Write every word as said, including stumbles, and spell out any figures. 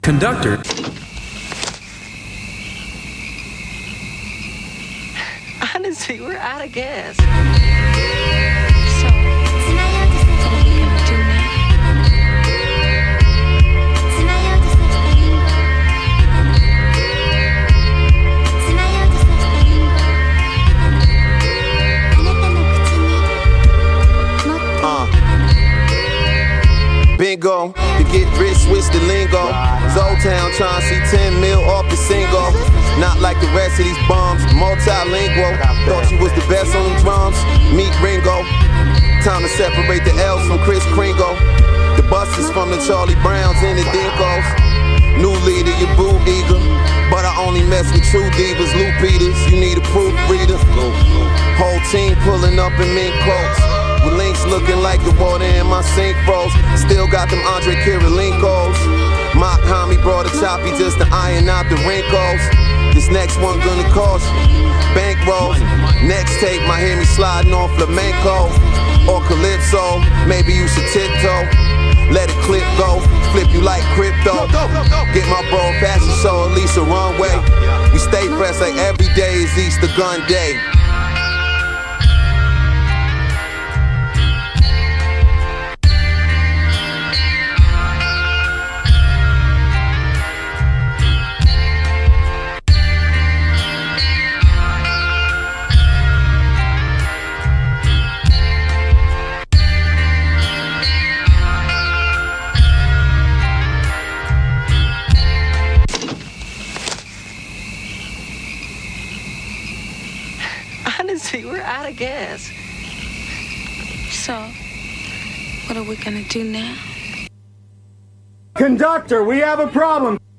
Conductor. Honestly, we're out of gas. So, what are we gonna do now? Uh. Bingo, to get rich, switch the lingo. Zoltown trying to see ten mil off the single. Not like the rest of these bums, multilingual. Thought you was the best on them drums. Meet Ringo. Time to separate the L's from Chris Kringle. The busters from the Charlie Browns and the Dinkos. New leader, you boo eager. But I only mess with true divas, Lou Peters. You need a proofreader. Whole team pulling up in mink coats. With links looking like the water in my sink froze. Still got them Andre Kirilinkos. Mock homie brought a choppy just to iron out the wrinkles. This next one gonna cost you bankrolls. Next tape might hear me sliding on flamenco or calypso. Maybe you should tiptoe. Let it clip go, flip you like crypto. Get my bro a fashion show, at least a runway. We stay fresh like every day is Easter gun day. Honestly, we're out of gas. So, what are we gonna do now? Conductor, we have a problem.